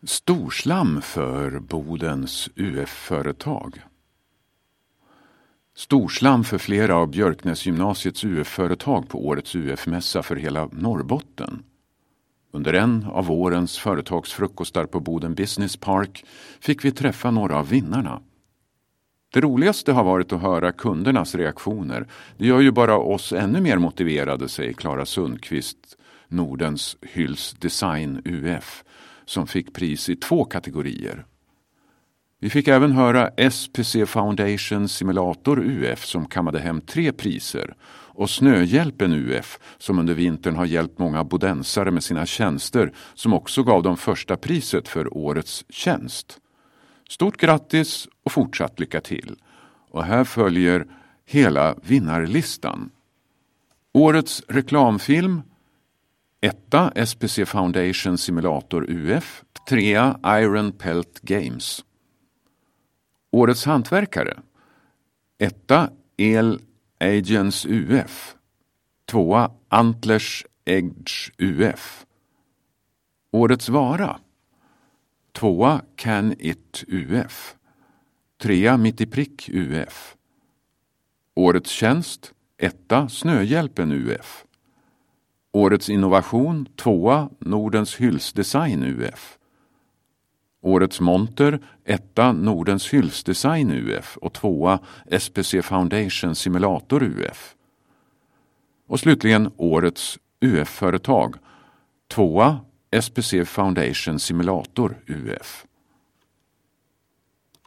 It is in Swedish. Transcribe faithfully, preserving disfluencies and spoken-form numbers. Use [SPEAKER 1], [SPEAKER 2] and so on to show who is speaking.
[SPEAKER 1] Storslam för Bodens U F-företag. Storslam för flera av Björknäsgymnasiets U F-företag på årets U F-mässa för hela Norrbotten. Under en av vårens företagsfrukostar på Boden Business Park fick vi träffa några av vinnarna. Det roligaste har varit att höra kundernas reaktioner. Det gör ju bara oss ännu mer motiverade, säger Clara Sundqvist, Nordens Hylls Design U F, som fick pris i två kategorier. Vi fick även höra S P C Foundation Simulator U F som kammade hem tre priser och Snöhjälpen U F som under vintern har hjälpt många bodensare med sina tjänster som också gav dem första priset för årets tjänst. Stort grattis och fortsatt lycka till. Och här följer hela vinnarlistan. Årets reklamfilm: etta S P C Foundation Simulator U F, trea Iron Pelt Games. Årets hantverkare: etta El Agents U F, tvåa Antlers Edge U F. Årets vara: tvåa Can It U F, trea Mitt i prick U F. Årets tjänst: etta Snöhjälpen U F. Årets innovation: tvåa Nordens Hylls Design U F. Årets monter: etta Nordens Hylls Design U F och tvåa S P C Foundation Simulator U F. Och slutligen årets U F-företag: tvåa S P C Foundation Simulator U F.